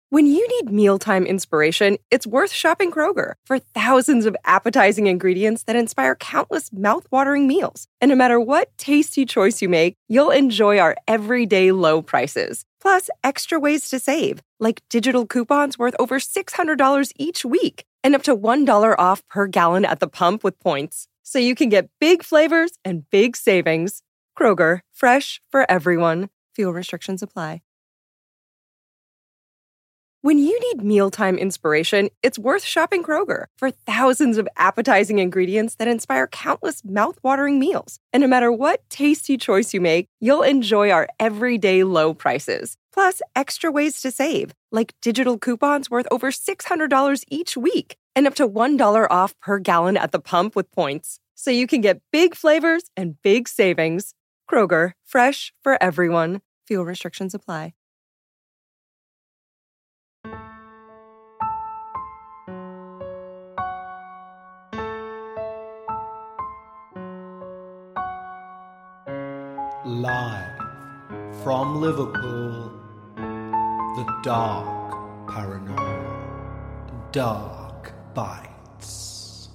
When you need mealtime inspiration, it's worth shopping Kroger for thousands of appetizing ingredients that inspire countless mouth-watering meals. And no matter what tasty choice you make, you'll enjoy our everyday low prices. Plus, extra ways to save, like digital coupons worth over $600 each week and up to $1 off per gallon at the pump with points. So you can get big flavors and big savings. Kroger, fresh for everyone. Fuel restrictions apply. When you need mealtime inspiration, it's worth shopping Kroger for thousands of appetizing ingredients that inspire countless mouth-watering meals. And no matter what tasty choice you make, you'll enjoy our everyday low prices. Plus, extra ways to save, like digital coupons worth over $600 each week and up to $1 off per gallon at the pump with points. So you can get big flavors and big savings. Kroger, fresh for everyone. Fuel restrictions apply. Live from Liverpool, the Dark Paranormal, Dark Bites.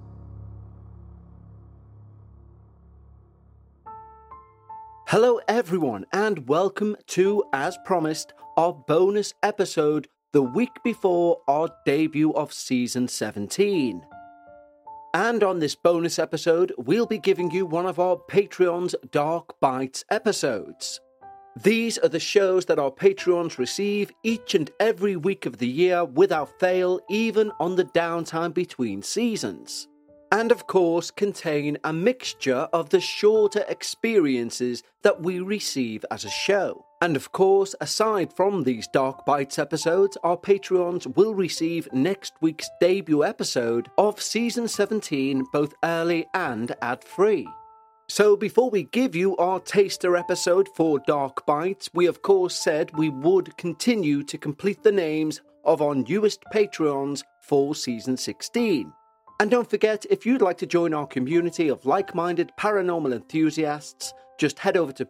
Hello everyone, and welcome to, as promised, our bonus episode the week before our debut of Season 17. And on this bonus episode, we'll be giving you one of our Patreon's Dark Bites episodes. These are the shows that our Patreons receive each and every week of the year without fail, even on the downtime between seasons. And of course, contain a mixture of the shorter experiences that we receive as a show. And of course, aside from these Dark Bites episodes, our Patreons will receive next week's debut episode of Season 17, both early and ad-free. So before we give you our taster episode for Dark Bites, we of course said we would continue to complete the names of our newest Patreons for Season 16. And don't forget, if you'd like to join our community of like-minded paranormal enthusiasts, just head over to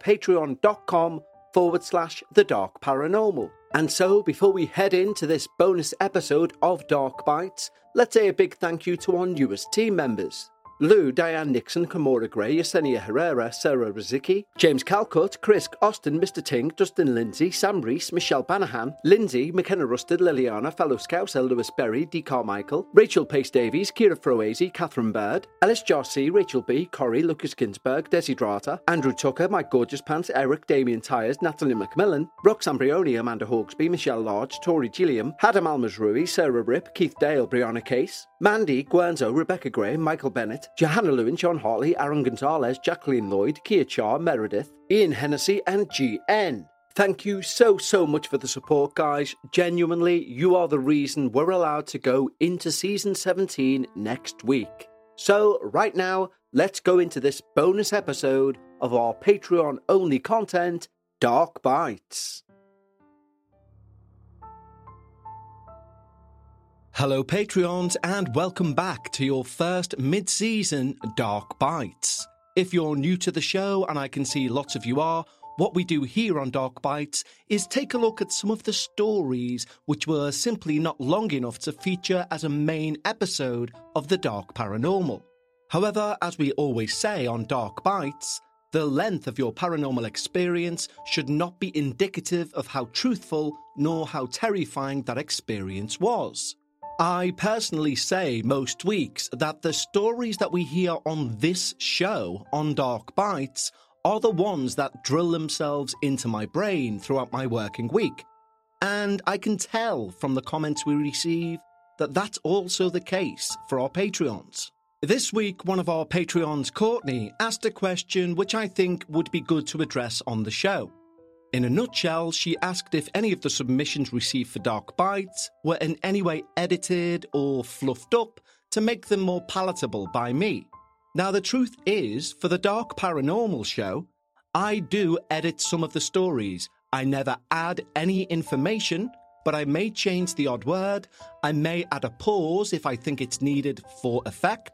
patreon.com/The Dark Paranormal. And so, before we head into this bonus episode of Dark Bites, let's say a big thank you to our newest team members. Lou, Diane Nixon, Kamora Gray, Yesenia Herrera, Sarah Rizicki, James Calcutt, Chris Austin, Mr. Ting, Justin Lindsay, Sam Reese, Michelle Banahan, Lindsay, McKenna Rusted, Liliana, Fellow Scouser, Lewis Berry, D. Carmichael, Rachel Pace Davies, Kira Froese, Catherine Bird, Alice Jarcy, Rachel B, Corey, Lucas Ginsberg, Desidrata, Andrew Tucker, Mike Gorgeous Pants, Eric, Damien Tyres, Natalie McMillan, Roxanne Brioni, Amanda Hawksby, Michelle Large, Tori Gilliam, Hadam Almazrui, Sarah Rip, Keith Dale, Brianna Case, Mandy, Guerzo, Rebecca Gray, Michael Bennett, Johanna Lewin, John Hartley, Aaron Gonzalez, Jacqueline Lloyd, Kia Char, Meredith, Ian Hennessy, and GN. Thank you so much for the support, guys. Genuinely, you are the reason we're allowed to go into Season 17 next week. So, right now, let's go into this bonus episode of our Patreon-only content, Dark Bites. Hello Patreons, and welcome back to your first mid-season Dark Bites. If you're new to the show, and I can see lots of you are, what we do here on Dark Bites is take a look at some of the stories which were simply not long enough to feature as a main episode of the Dark Paranormal. However, as we always say on Dark Bites, the length of your paranormal experience should not be indicative of how truthful nor how terrifying that experience was. I personally say most weeks that the stories that we hear on this show, on Dark Bites, are the ones that drill themselves into my brain throughout my working week. And I can tell from the comments we receive that that's also the case for our Patreons. This week, one of our Patreons, Courtney, asked a question which I think would be good to address on the show. In a nutshell, she asked if any of the submissions received for Dark Bites were in any way edited or fluffed up to make them more palatable by me. Now, the truth is, for the Dark Paranormal show, I do edit some of the stories. I never add any information, but I may change the odd word. I may add a pause if I think it's needed for effect.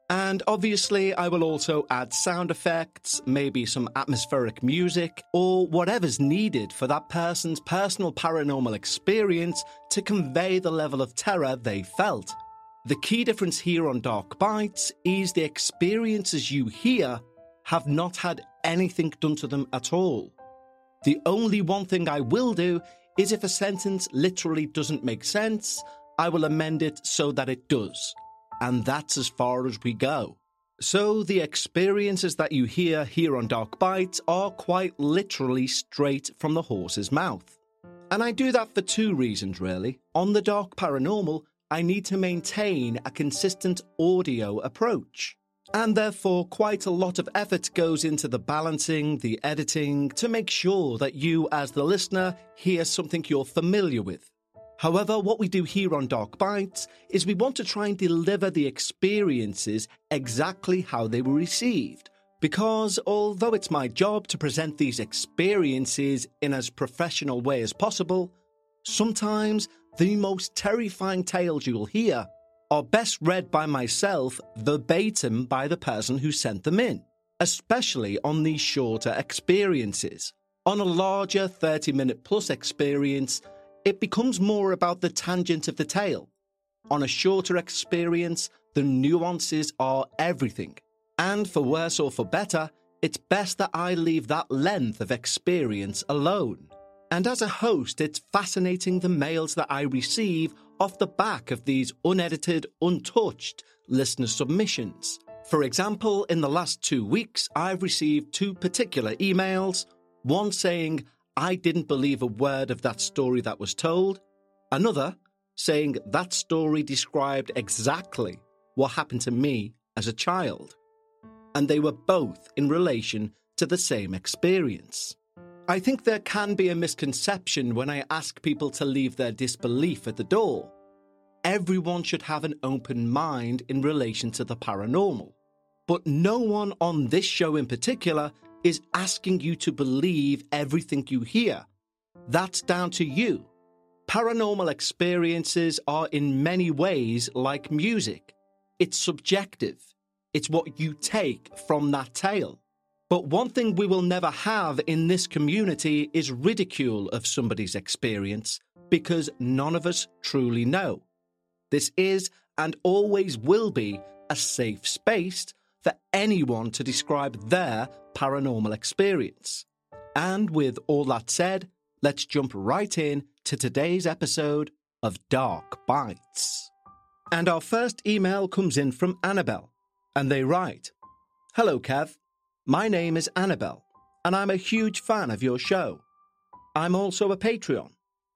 And obviously, I will also add sound effects, maybe some atmospheric music, or whatever's needed for that person's personal paranormal experience to convey the level of terror they felt. The key difference here on Dark Bites is the experiences you hear have not had anything done to them at all. The only one thing I will do is if a sentence literally doesn't make sense, I will amend it so that it does. And that's as far as we go. So the experiences that you hear here on Dark Bites are quite literally straight from the horse's mouth. And I do that for two reasons, really. On the Dark Paranormal, I need to maintain a consistent audio approach. And therefore, quite a lot of effort goes into the balancing, the editing, to make sure that you, as the listener, hear something you're familiar with. However, what we do here on Dark Bites is we want to try and deliver the experiences exactly how they were received. Because although it's my job to present these experiences in as professional way as possible, sometimes the most terrifying tales you'll hear are best read by myself verbatim by the person who sent them in, especially on these shorter experiences. On a larger 30-minute plus experience, it becomes more about the tangent of the tale. On a shorter experience, the nuances are everything. And for worse or for better, it's best that I leave that length of experience alone. And as a host, it's fascinating the mails that I receive off the back of these unedited, untouched listener submissions. For example, in the last 2 weeks, I've received 2 particular emails, one saying, I didn't believe a word of that story that was told. Another saying that story described exactly what happened to me as a child. And they were both in relation to the same experience. I think there can be a misconception when I ask people to leave their disbelief at the door. Everyone should have an open mind in relation to the paranormal. But no one on this show in particular is asking you to believe everything you hear. That's down to you. Paranormal experiences are in many ways like music. It's subjective. It's what you take from that tale. But one thing we will never have in this community is ridicule of somebody's experience, because none of us truly know. This is and always will be a safe space for anyone to describe their paranormal experience. And with all that said, let's jump right in to today's episode of Dark Bites. And our first email comes in from Annabelle, and they write, Hello, Kev. My name is Annabelle, and I'm a huge fan of your show. I'm also a Patreon.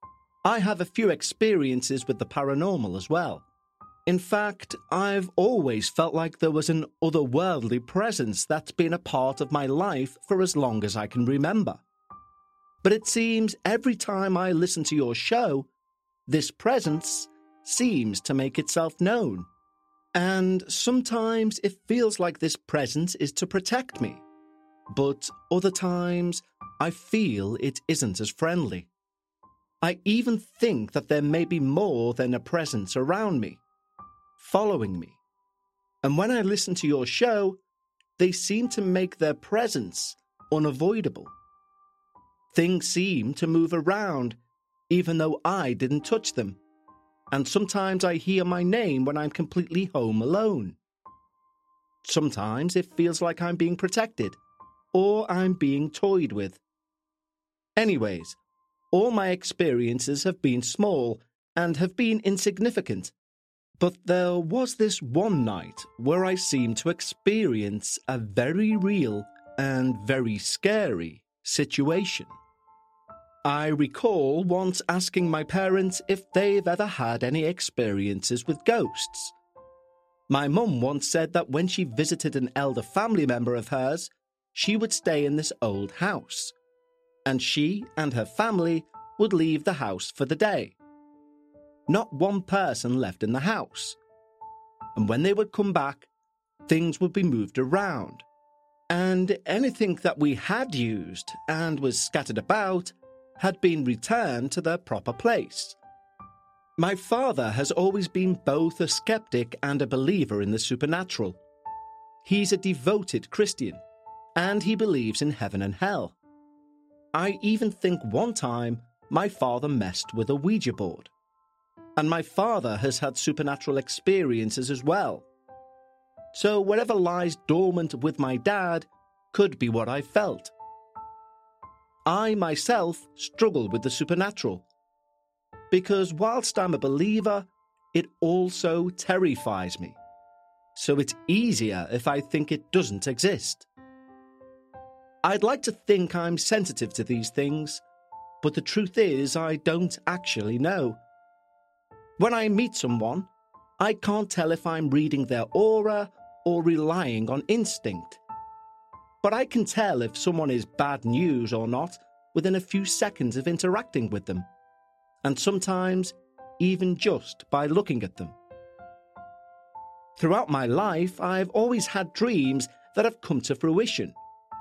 I have a few experiences with the paranormal as well. In fact, I've always felt like there was an otherworldly presence that's been a part of my life for as long as I can remember. But it seems every time I listen to your show, this presence seems to make itself known. And sometimes it feels like this presence is to protect me. But other times, I feel it isn't as friendly. I even think that there may be more than a presence around me, following me. And when I listen to your show, they seem to make their presence unavoidable. Things seem to move around, even though I didn't touch them. And sometimes I hear my name when I'm completely home alone. Sometimes it feels like I'm being protected, or I'm being toyed with. Anyways, all my experiences have been small and have been insignificant. But there was this one night where I seemed to experience a very real and very scary situation. I recall once asking my parents if they've ever had any experiences with ghosts. My mum once said that when she visited an elder family member of hers, she would stay in this old house, and she and her family would leave the house for the day. Not one person left in the house. And when they would come back, things would be moved around, and anything that we had used and was scattered about had been returned to their proper place. My father has always been both a skeptic and a believer in the supernatural, He's a devoted Christian, and he believes in heaven and hell. I even think one time my father messed with a Ouija board. And my father has had supernatural experiences as well. So whatever lies dormant with my dad could be what I felt. I myself struggle with the supernatural, because whilst I'm a believer, it also terrifies me. So it's easier if I think it doesn't exist. I'd like to think I'm sensitive to these things, but the truth is I don't actually know. When I meet someone, I can't tell if I'm reading their aura or relying on instinct. But I can tell if someone is bad news or not within a few seconds of interacting with them, and sometimes even just by looking at them. Throughout my life, I've always had dreams that have come to fruition,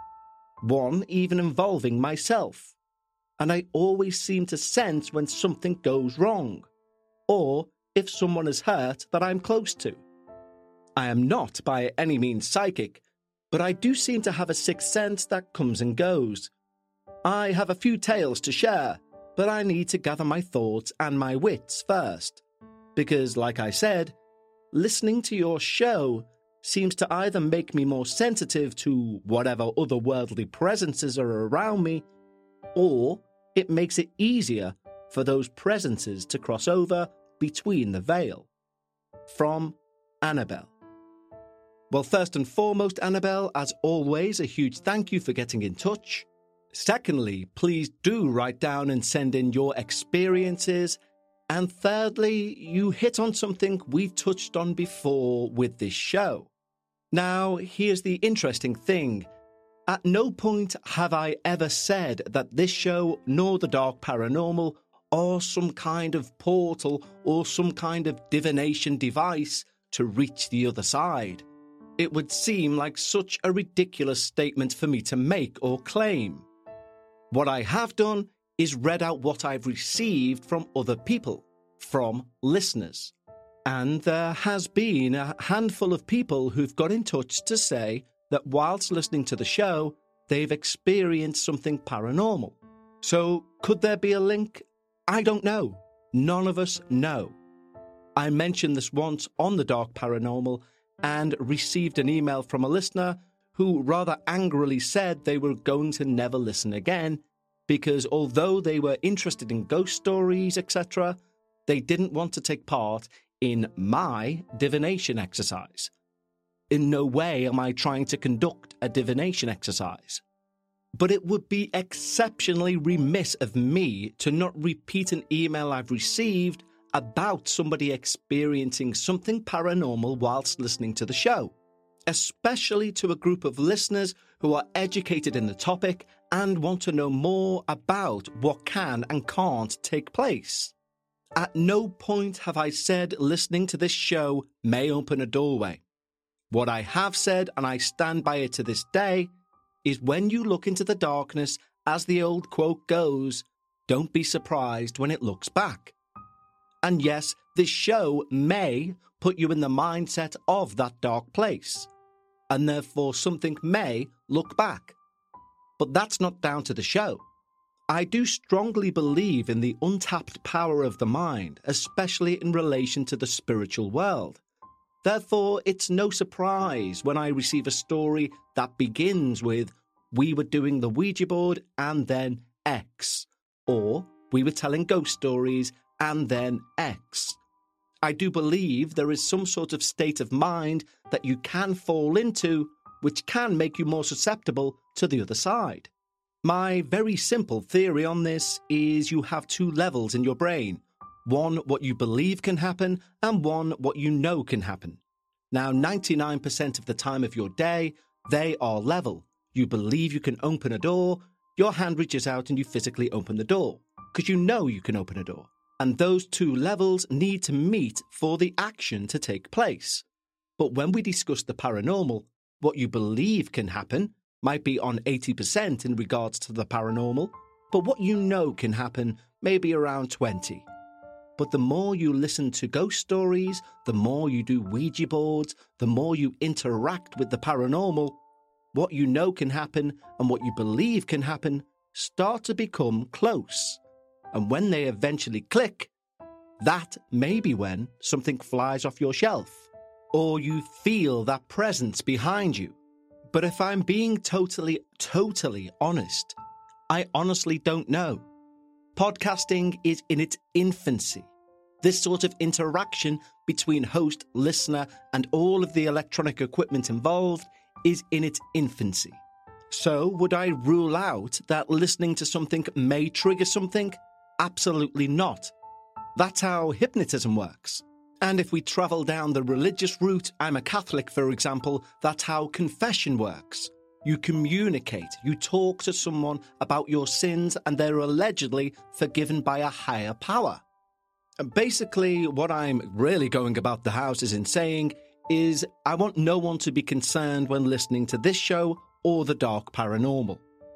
one even involving myself, and I always seem to sense when something goes wrong, or if someone is hurt that I'm close to. I am not by any means psychic, but I do seem to have a sixth sense that comes and goes. I have a few tales to share, but I need to gather my thoughts and my wits first, because, like I said, listening to your show seems to either make me more sensitive to whatever otherworldly presences are around me, or it makes it easier for those presences to cross over between the veil. From Annabelle. Well, first and foremost, Annabelle, as always, a huge thank you for getting in touch. Secondly, please do write down and send in your experiences. And thirdly, you hit on something we've touched on before with this show. Now, here's the interesting thing. At no point have I ever said that this show, nor the Dark Paranormal, are some kind of portal or some kind of divination device to reach the other side. It would seem like such a ridiculous statement for me to make or claim. What I have done is read out what I've received from other people, from listeners. And there has been a handful of people who've got in touch to say that whilst listening to the show, they've experienced something paranormal. So could there be a link? I don't know. None of us know. I mentioned this once on the Dark Paranormal and received an email from a listener who rather angrily said they were going to never listen again because although they were interested in ghost stories, etc., they didn't want to take part in my divination exercise. In no way am I trying to conduct a divination exercise. But it would be exceptionally remiss of me to not repeat an email I've received about somebody experiencing something paranormal whilst listening to the show, especially to a group of listeners who are educated in the topic and want to know more about what can and can't take place. At no point have I said listening to this show may open a doorway. What I have said, and I stand by it to this day, is when you look into the darkness, as the old quote goes, don't be surprised when it looks back. And yes, this show may put you in the mindset of that dark place, and therefore something may look back. But that's not down to the show. I do strongly believe in the untapped power of the mind, especially in relation to the spiritual world. Therefore, it's no surprise when I receive a story that begins with, we were doing the Ouija board and then X, or we were telling ghost stories and then X. I do believe there is some sort of state of mind that you can fall into, which can make you more susceptible to the other side. My very simple theory on this is you have two levels in your brain. One, what you believe can happen, and one, what you know can happen. Now, 99% of the time of your day, they are level. You believe you can open a door, your hand reaches out and you physically open the door, because you know you can open a door. And those two levels need to meet for the action to take place. But when we discuss the paranormal, what you believe can happen might be on 80% in regards to the paranormal, but what you know can happen may be around 20. But the more you listen to ghost stories, the more you do Ouija boards, the more you interact with the paranormal, what you know can happen and what you believe can happen start to become close. And when they eventually click, that may be when something flies off your shelf, or you feel that presence behind you. But if I'm being totally honest, I honestly don't know. Podcasting is in its infancy. This sort of interaction between host, listener, and all of the electronic equipment involved is in its infancy. So, would I rule out that listening to something may trigger something? Absolutely not. That's how hypnotism works. And if we travel down the religious route, I'm a Catholic, for example, that's how confession works. You communicate, you talk to someone about your sins, and they're allegedly forgiven by a higher power. And basically, what I'm really going about the houses in saying is I want no one to be concerned when listening to this show or the Dark Paranormal.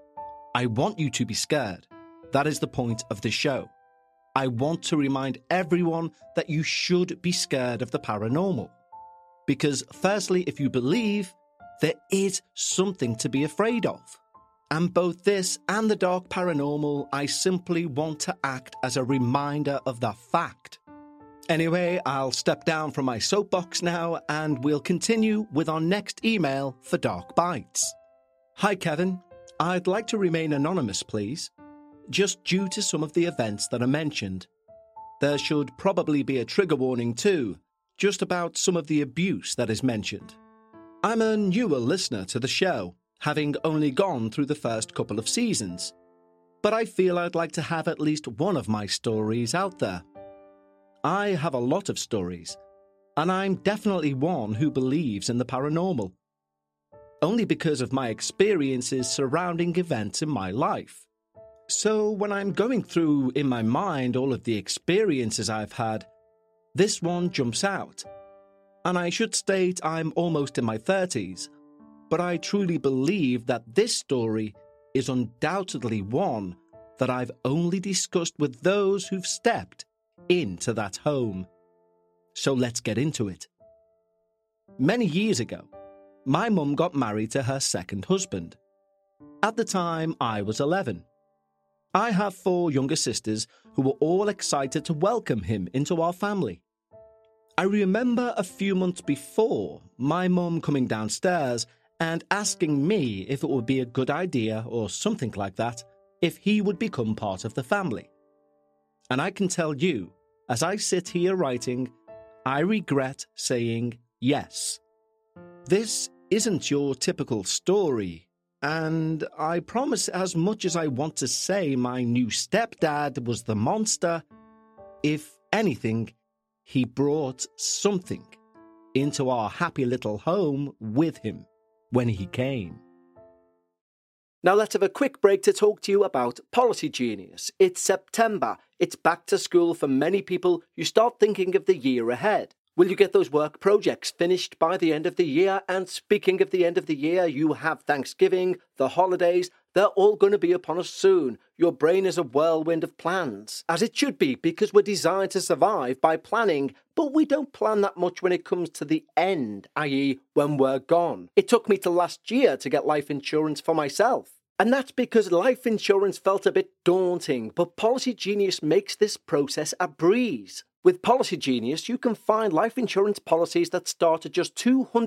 I want you to be scared. That is the point of this show. I want to remind everyone that you should be scared of the paranormal. Because firstly, if you believe, there is something to be afraid of. And both this and the Dark Paranormal, I simply want to act as a reminder of that fact. Anyway, I'll step down from my soapbox now and we'll continue with our next email for Dark Bites. Hi Kevin, I'd like to remain anonymous please, just due to some of the events that are mentioned. There should probably be a trigger warning too, just about some of the abuse that is mentioned. I'm a newer listener to the show, having only gone through the first couple of seasons, but I feel I'd like to have at least one of my stories out there. I have a lot of stories, and I'm definitely one who believes in the paranormal, only because of my experiences surrounding events in my life. So when I'm going through in my mind all of the experiences I've had, this one jumps out. And I should state I'm almost in my 30s, but I truly believe that this story is undoubtedly one that I've only discussed with those who've stepped into that home. So let's get into it. Many years ago, my mum got married to her second husband. At the time, I was 11. I have 4 younger sisters who were all excited to welcome him into our family. I remember a few months before, my mum coming downstairs and asking me if it would be a good idea or something like that if he would become part of the family. And I can tell you, as I sit here writing, I regret saying yes. This isn't your typical story, and I promise as much as I want to say my new stepdad was the monster, if anything, he brought something into our happy little home with him when he came. Now let's have a quick break to talk to you about Policy Genius. It's September. It's back to school for many people. You start thinking of the year ahead. Will you get those work projects finished by the end of the year? And speaking of the end of the year, you have Thanksgiving, the holidays. They're all going to be upon us soon. Your brain is a whirlwind of plans, as it should be, because we're designed to survive by planning, but we don't plan that much when it comes to the end, i.e. when we're gone. It took me till last year to get life insurance for myself. And that's because life insurance felt a bit daunting, but Policy Genius makes this process a breeze. With Policy Genius, you can find life insurance policies that start at just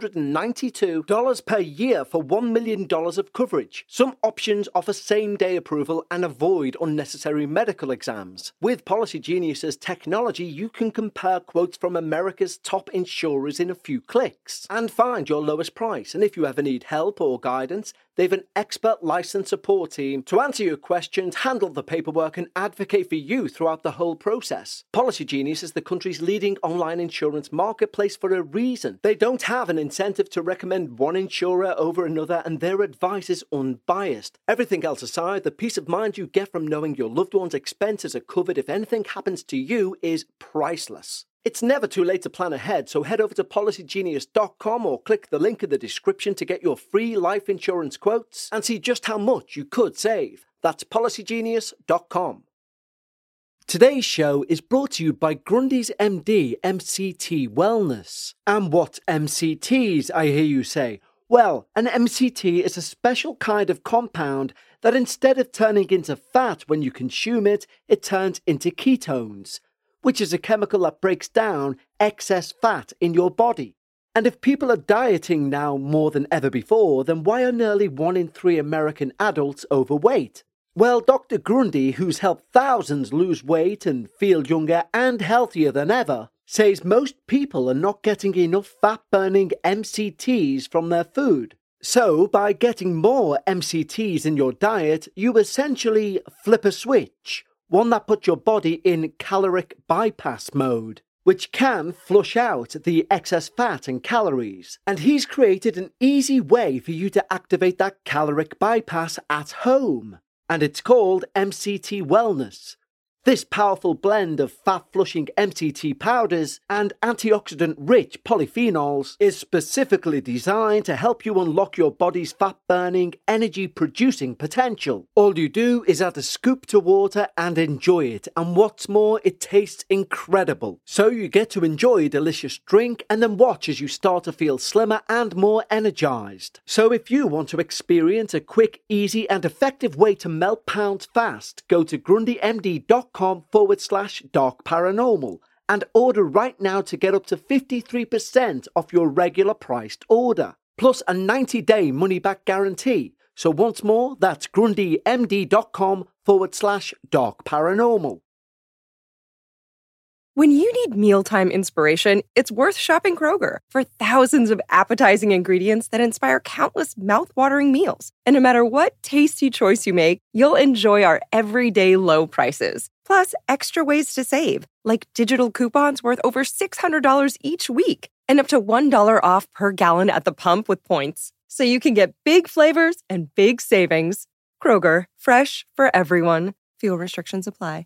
$292 per year for $1 million of coverage. Some options offer same-day approval and avoid unnecessary medical exams. With Policy Genius's technology, you can compare quotes from America's top insurers in a few clicks and find your lowest price. And if you ever need help or guidance, they've an expert licensed support team to answer your questions, handle the paperwork, and advocate for you throughout the whole process. Policy Genius is the country's leading online insurance marketplace for a reason. They don't have an incentive to recommend one insurer over another, and their advice is unbiased. Everything else aside, the peace of mind you get from knowing your loved one's expenses are covered if anything happens to you is priceless. It's never too late to plan ahead, so head over to policygenius.com or click the link in the description to get your free life insurance quotes and see just how much you could save. That's policygenius.com. Today's show is brought to you by Grundy's MD MCT Wellness. And what MCTs, I hear you say? Well, an MCT is a special kind of compound that instead of turning into fat when you consume it, it turns into ketones, which is a chemical that breaks down excess fat in your body. And if people are dieting now more than ever before, then why are nearly 1 in 3 American adults overweight? Well, Dr. Grundy, who's helped thousands lose weight and feel younger and healthier than ever, says most people are not getting enough fat-burning MCTs from their food. So, by getting more MCTs in your diet, you essentially flip a switch, one that puts your body in caloric bypass mode, which can flush out the excess fat and calories. And he's created an easy way for you to activate that caloric bypass at home. And it's called MCT Wellness. This powerful blend of fat-flushing MCT powders and antioxidant-rich polyphenols is specifically designed to help you unlock your body's fat-burning, energy-producing potential. All you do is add a scoop to water and enjoy it, and what's more, it tastes incredible. So you get to enjoy a delicious drink and then watch as you start to feel slimmer and more energized. So if you want to experience a quick, easy, and effective way to melt pounds fast, go to grundymd.com/dark paranormal and order right now to get up to 53% off your regular priced order, plus a 90-day money-back guarantee. So once more, that's grundymd.com/dark paranormal. When you need mealtime inspiration, it's worth shopping Kroger for thousands of appetizing ingredients that inspire countless mouth-watering meals. And no matter what tasty choice you make, you'll enjoy our everyday low prices. Plus, extra ways to save, like digital coupons worth over $600 each week and up to $1 off per gallon at the pump with points. So you can get big flavors and big savings. Kroger, fresh for everyone. Fuel restrictions apply.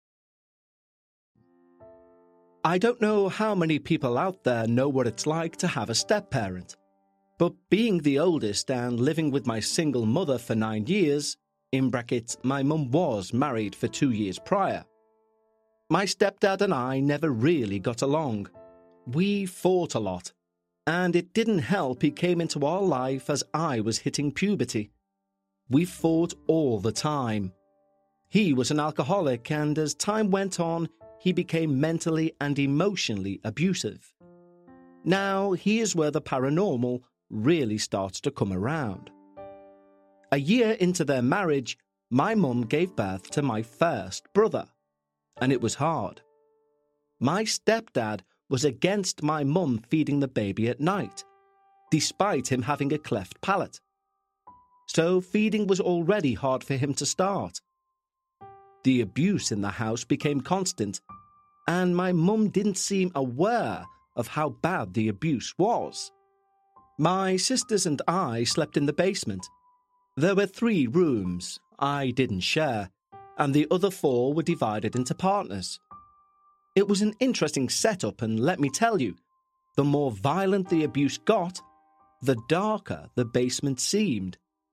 I don't know how many people out there know what it's like to have a step-parent. But being the oldest and living with my single mother for 9 years, in brackets, my mum was married for 2 years prior, my stepdad and I never really got along. We fought a lot, and it didn't help he came into our life as I was hitting puberty. We fought all the time. He was an alcoholic, and as time went on, he became mentally and emotionally abusive. Now, here's where the paranormal really starts to come around. A year into their marriage, my mum gave birth to my first brother, and it was hard. My stepdad was against my mum feeding the baby at night, despite him having a cleft palate. So feeding was already hard for him to start. The abuse in the house became constant, and my mum didn't seem aware of how bad the abuse was. My sisters and I slept in the basement. There were 3 rooms I didn't share, and the other 4 were divided into partners. It was an interesting setup, and let me tell you, the more violent the abuse got, the darker the basement seemed.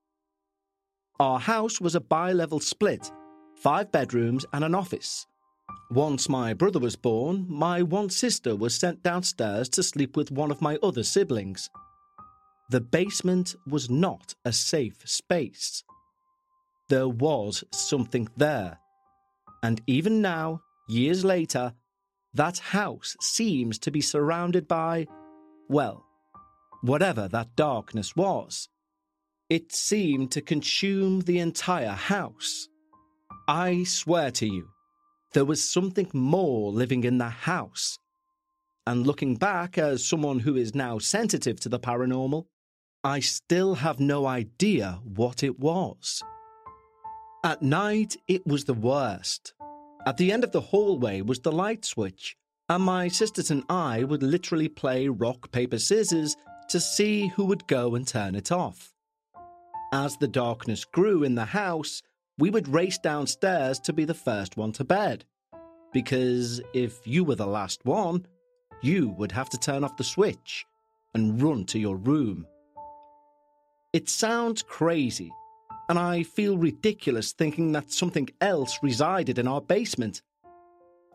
Our house was a bi-level split, 5 bedrooms and an office. Once my brother was born, my one sister was sent downstairs to sleep with one of my other siblings. The basement was not a safe space. There was something there. And even now, years later, that house seems to be surrounded by, well, whatever that darkness was. It seemed to consume the entire house. I swear to you, there was something more living in the house. And looking back as someone who is now sensitive to the paranormal, I still have no idea what it was. At night, it was the worst. At the end of the hallway was the light switch, and my sisters and I would literally play rock, paper, scissors to see who would go and turn it off. As the darkness grew in the house, we would race downstairs to be the first one to bed. Because if you were the last one, you would have to turn off the switch and run to your room. It sounds crazy, and I feel ridiculous thinking that something else resided in our basement.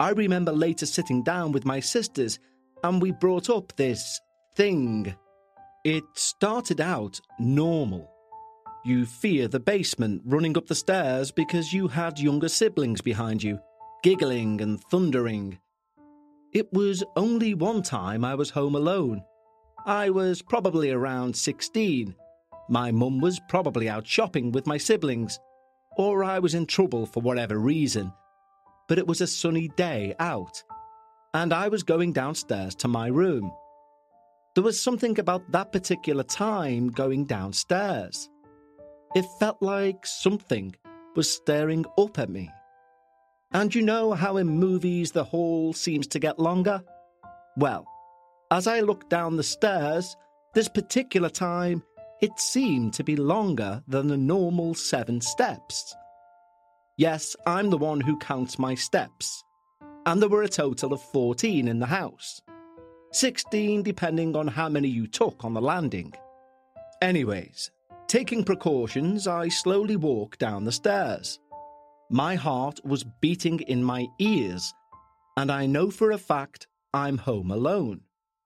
I remember later sitting down with my sisters and we brought up this thing. It started out normal. You fear the basement running up the stairs because you had younger siblings behind you, giggling and thundering. It was only one time I was home alone. I was probably around 16. My mum was probably out shopping with my siblings, or I was in trouble for whatever reason. But it was a sunny day out, and I was going downstairs to my room. There was something about that particular time going downstairs. It felt like something was staring up at me. And you know how in movies the hall seems to get longer? Well, as I looked down the stairs, this particular time, it seemed to be longer than the normal 7 steps. Yes, I'm the one who counts my steps, and there were a total of 14 in the house. 16 depending on how many you took on the landing. Anyways, taking precautions, I slowly walked down the stairs. My heart was beating in my ears, and I know for a fact I'm home alone.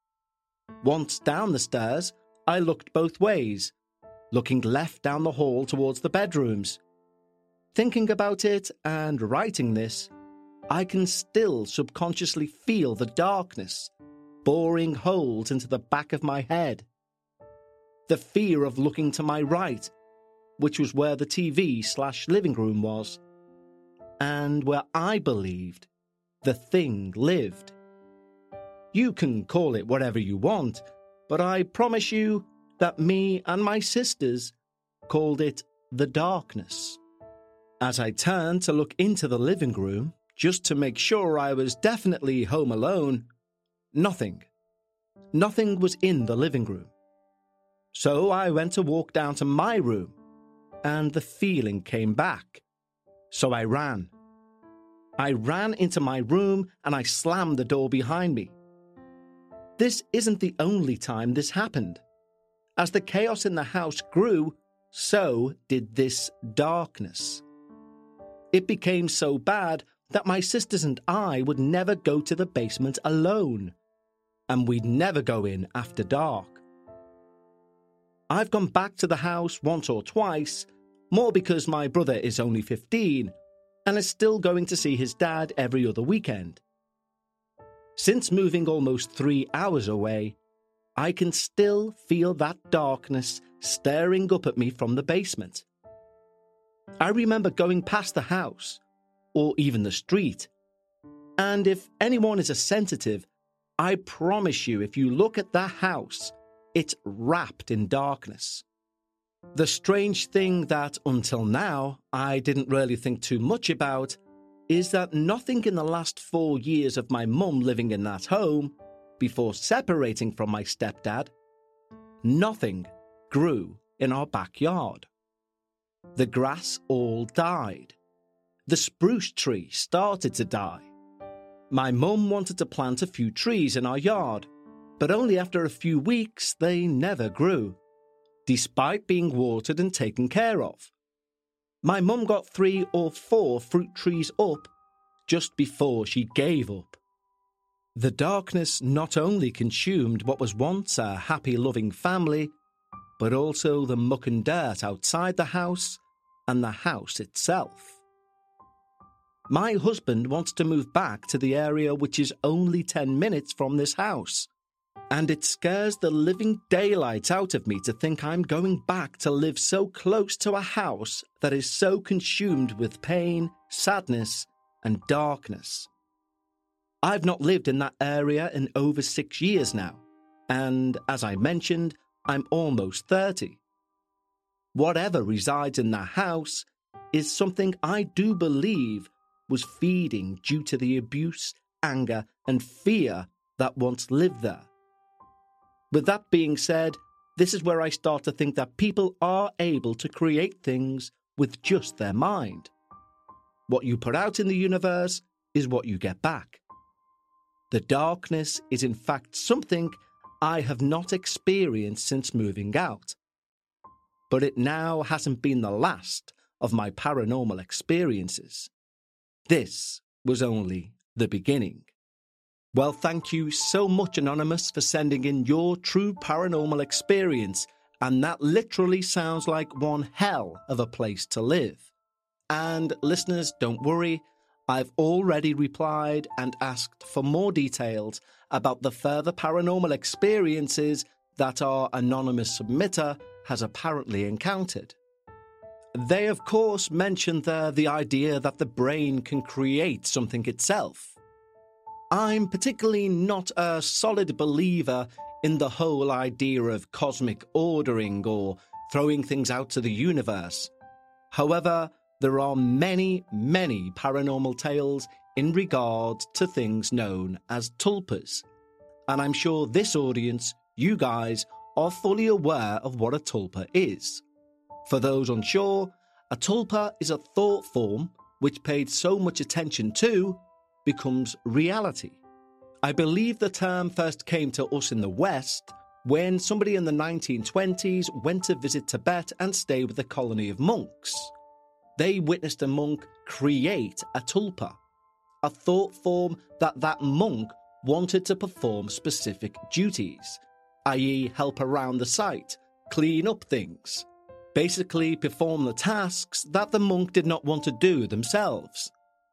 Once down the stairs, I looked both ways, looking left down the hall towards the bedrooms. Thinking about it and writing this, I can still subconsciously feel the darkness boring holes into the back of my head. The fear of looking to my right, which was where the TV/living room was, and where I believed the thing lived. You can call it whatever you want, but I promise you that me and my sisters called it the darkness. As I turned to look into the living room, just to make sure I was definitely home alone, nothing was in the living room. So I went to walk down to my room, and the feeling came back. So I ran. I ran into my room and I slammed the door behind me. This isn't the only time this happened. As the chaos in the house grew, so did this darkness. It became so bad that my sisters and I would never go to the basement alone, and we'd never go in after dark. I've gone back to the house once or twice, more because my brother is only 15 and is still going to see his dad every other weekend. Since moving almost 3 hours away, I can still feel that darkness staring up at me from the basement. I remember going past the house, or even the street, and if anyone is a sensitive, I promise you if you look at that house, it's wrapped in darkness. The strange thing that, until now, I didn't really think too much about is that nothing in the last 4 years of my mum living in that home, before separating from my stepdad, nothing grew in our backyard. The grass all died. The spruce tree started to die. My mum wanted to plant a few trees in our yard, but only after a few weeks they never grew, despite being watered and taken care of. My mum got 3 or 4 fruit trees up just before she gave up. The darkness not only consumed what was once a happy, loving family, but also the muck and dirt outside the house and the house itself. My husband wants to move back to the area which is only 10 minutes from this house, and it scares the living daylights out of me to think I'm going back to live so close to a house that is so consumed with pain, sadness, and darkness. I've not lived in that area in over 6 years now, and as I mentioned, I'm almost 30. Whatever resides in that house is something I do believe was feeding due to the abuse, anger, and fear that once lived there. With that being said, this is where I start to think that people are able to create things with just their mind. What you put out in the universe is what you get back. The darkness is in fact something I have not experienced since moving out. But it now hasn't been the last of my paranormal experiences. This was only the beginning. Well, thank you so much, Anonymous, for sending in your true paranormal experience, and that literally sounds like one hell of a place to live. And listeners, don't worry, I've already replied and asked for more details about the further paranormal experiences that our anonymous submitter has apparently encountered. They, of course, mentioned there the idea that the brain can create something itself. I'm particularly not a solid believer in the whole idea of cosmic ordering or throwing things out to the universe. However, there are many, many paranormal tales in regard to things known as tulpas. And I'm sure this audience, you guys, are fully aware of what a tulpa is. For those unsure, a tulpa is a thought form which paid so much attention to becomes reality. I believe the term first came to us in the West when somebody in the 1920s went to visit Tibet and stay with a colony of monks. They witnessed a monk create a tulpa, a thought form that monk wanted to perform specific duties, i.e. help around the site, clean up things, basically perform the tasks that the monk did not want to do themselves.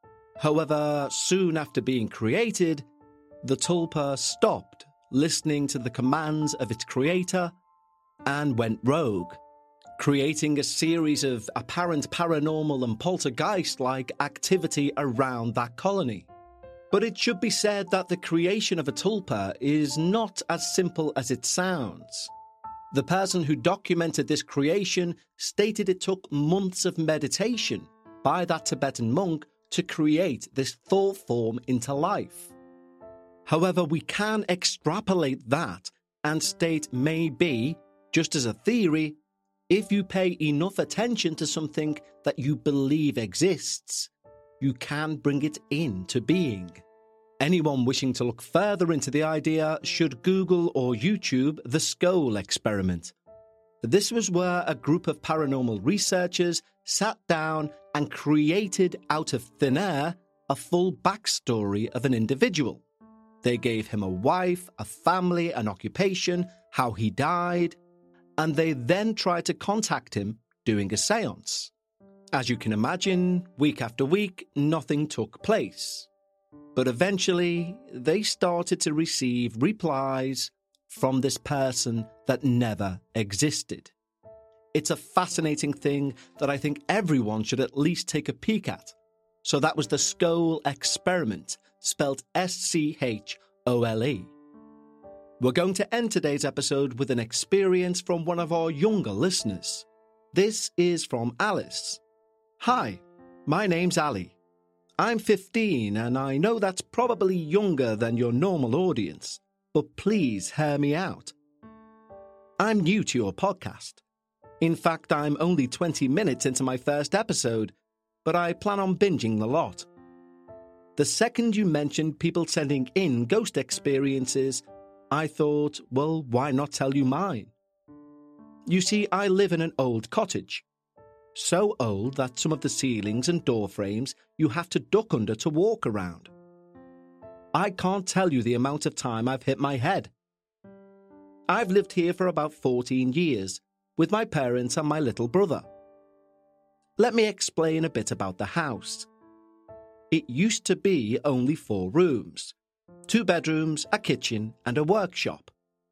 However, soon after being created, the tulpa stopped listening to the commands of its creator and went rogue, creating a series of apparent paranormal and poltergeist-like activity around that colony. But it should be said that the creation of a tulpa is not as simple as it sounds. The person who documented this creation stated it took months of meditation by that Tibetan monk to create this thought form into life. However, we can extrapolate that and state maybe, just as a theory, if you pay enough attention to something that you believe exists, you can bring it into being. Anyone wishing to look further into the idea should Google or YouTube the Scole experiment. This was where a group of paranormal researchers sat down and created out of thin air a full backstory of an individual. They gave him a wife, a family, an occupation, how he died, and they then tried to contact him doing a séance. As you can imagine, week after week, nothing took place. But eventually, they started to receive replies from this person that never existed. It's a fascinating thing that I think everyone should at least take a peek at. So that was the Scole experiment, spelled S-C-H-O-L-E. We're going to end today's episode with an experience from one of our younger listeners. This is from Alice. Hi, my name's Ali. I'm 15 and I know that's probably younger than your normal audience, but please hear me out. I'm new to your podcast. In fact, I'm only 20 minutes into my first episode, but I plan on binging the lot. The second you mentioned people sending in ghost experiences, I thought, well, why not tell you mine? You see, I live in an old cottage. So old that some of the ceilings and door frames you have to duck under to walk around. I can't tell you the amount of time I've hit my head. I've lived here for about 14 years, with my parents and my little brother. Let me explain a bit about the house. It used to be only 4 rooms, 2 bedrooms, a kitchen and a workshop.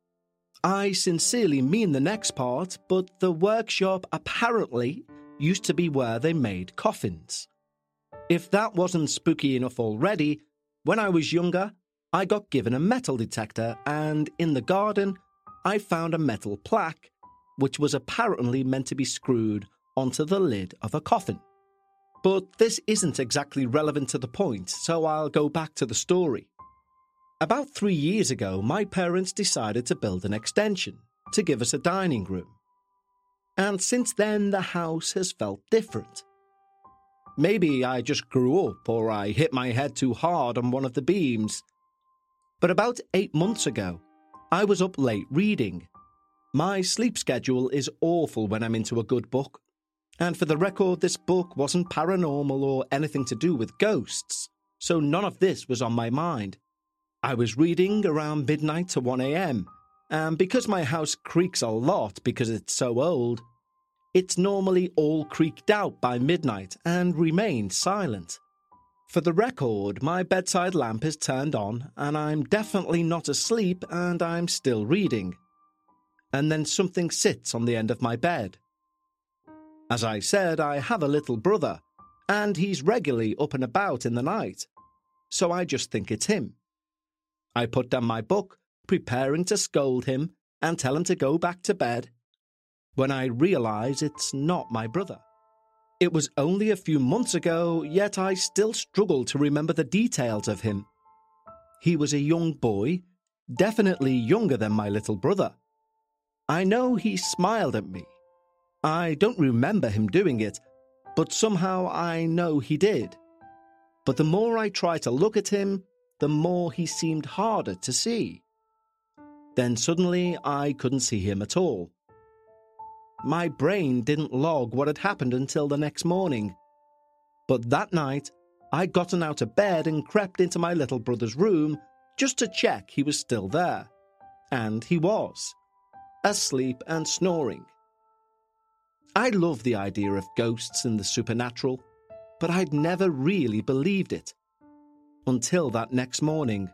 I sincerely mean the next part, but the workshop apparently used to be where they made coffins. If that wasn't spooky enough already, when I was younger, I got given a metal detector and in the garden, I found a metal plaque, which was apparently meant to be screwed onto the lid of a coffin. But this isn't exactly relevant to the point, so I'll go back to the story. About 3 years ago, my parents decided to build an extension to give us a dining room. And since then, the house has felt different. Maybe I just grew up or I hit my head too hard on one of the beams. But about 8 months ago, I was up late reading. My sleep schedule is awful when I'm into a good book. And for the record, this book wasn't paranormal or anything to do with ghosts. so none of this was on my mind. I was reading around midnight to 1 a.m., and because my house creaks a lot because it's so old, it's normally all creaked out by midnight and remains silent. For the record, my bedside lamp is turned on, and I'm definitely not asleep, and I'm still reading. And then something sits on the end of my bed. As I said, I have a little brother, and he's regularly up and about in the night, so I just think it's him. I put down my book, preparing to scold him and tell him to go back to bed, when I realise it's not my brother. It was only a few months ago, yet I still struggle to remember the details of him. He was a young boy, definitely younger than my little brother. I know he smiled at me. I don't remember him doing it, but somehow I know he did. But the more I try to look at him, the more he seemed harder to see. Then suddenly I couldn't see him at all. My brain didn't log what had happened until the next morning. But that night, I'd gotten out of bed and crept into my little brother's room just to check he was still there. And he was, asleep and snoring. I love the idea of ghosts and the supernatural, but I'd never really believed it. Until that next morning.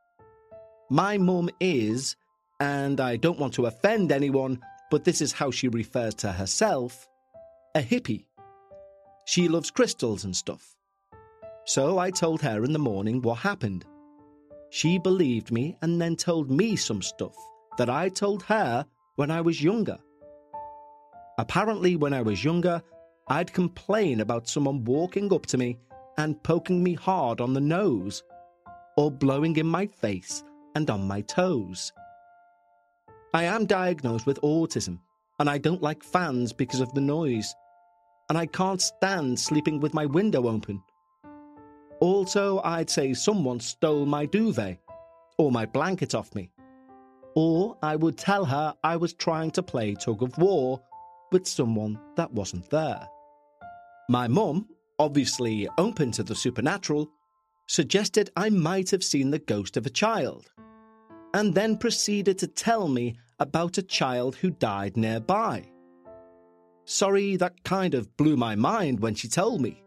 My mum is, and I don't want to offend anyone, but this is how she refers to herself, a hippie. She loves crystals and stuff. So I told her in the morning what happened. She believed me and then told me some stuff that I told her when I was younger. Apparently, when I was younger, I'd complain about someone walking up to me and poking me hard on the nose, or blowing in my face and on my toes. I am diagnosed with autism, and I don't like fans because of the noise, and I can't stand sleeping with my window open. Also, I'd say someone stole my duvet, or my blanket off me, or I would tell her I was trying to play tug of war with someone that wasn't there. My mum, obviously open to the supernatural, suggested I might have seen the ghost of a child, and then proceeded to tell me about a child who died nearby. Sorry, that kind of blew my mind when she told me.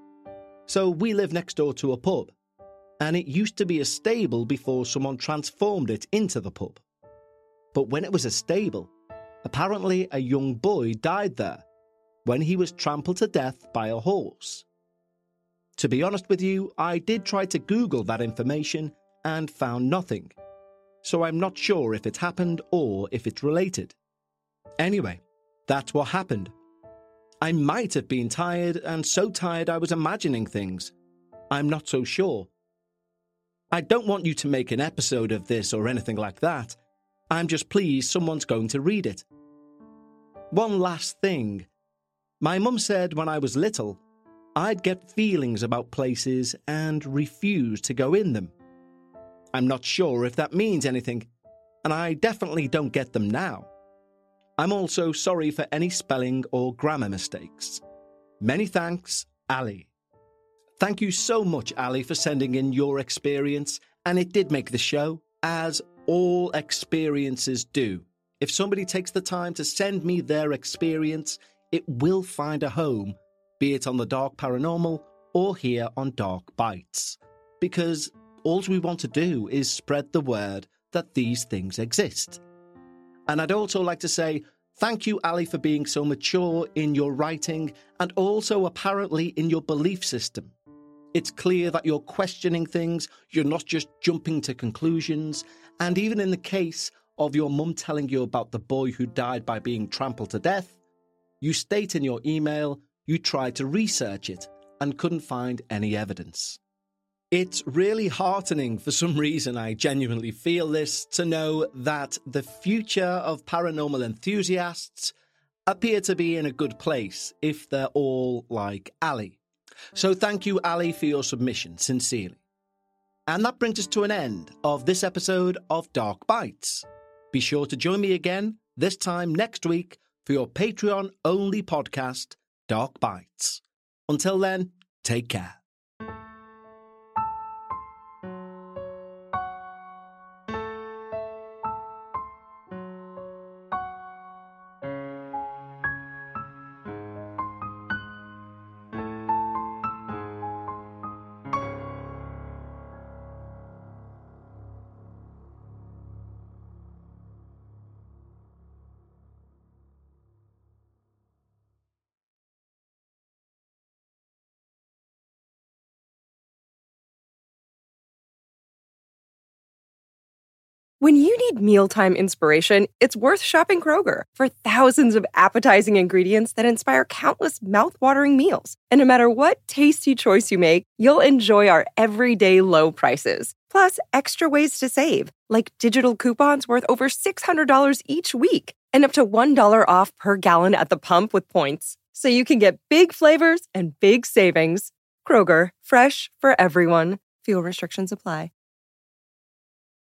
So we live next door to a pub, and it used to be a stable before someone transformed it into the pub. But when it was a stable, apparently a young boy died there when he was trampled to death by a horse. To be honest with you, I did try to Google that information and found nothing, so I'm not sure if it happened or if it's related. Anyway, that's what happened. I might have been tired, and so tired I was imagining things. I'm not so sure. I don't want you to make an episode of this or anything like that. I'm just pleased someone's going to read it. One last thing. My mum said when I was little, I'd get feelings about places and refuse to go in them. I'm not sure if that means anything, and I definitely don't get them now. I'm also sorry for any spelling or grammar mistakes. Many thanks, Ali. Thank you so much, Ali, for sending in your experience, and it did make the show, as all experiences do. If somebody takes the time to send me their experience, it will find a home, be it on the Dark Paranormal or here on Dark Bites. Because all we want to do is spread the word that these things exist. And I'd also like to say thank you, Ali, for being so mature in your writing and also apparently in your belief system. It's clear that you're questioning things, you're not just jumping to conclusions, and even in the case of your mum telling you about the boy who died by being trampled to death, you state in your email you tried to research it and couldn't find any evidence. It's really heartening, for some reason I genuinely feel this, to know that the future of paranormal enthusiasts appear to be in a good place if they're all like Ali. So thank you, Ali, for your submission, sincerely. And that brings us to an end of this episode of Dark Bites. Be sure to join me again, this time next week, for your Patreon-only podcast, Dark Bites. Until then, take care. When you need mealtime inspiration, it's worth shopping Kroger for thousands of appetizing ingredients that inspire countless mouth-watering meals. And no matter what tasty choice you make, you'll enjoy our everyday low prices. Plus, extra ways to save, like digital coupons worth over $600 each week and up to $1 off per gallon at the pump with points. So you can get big flavors and big savings. Kroger, fresh for everyone. Fuel restrictions apply.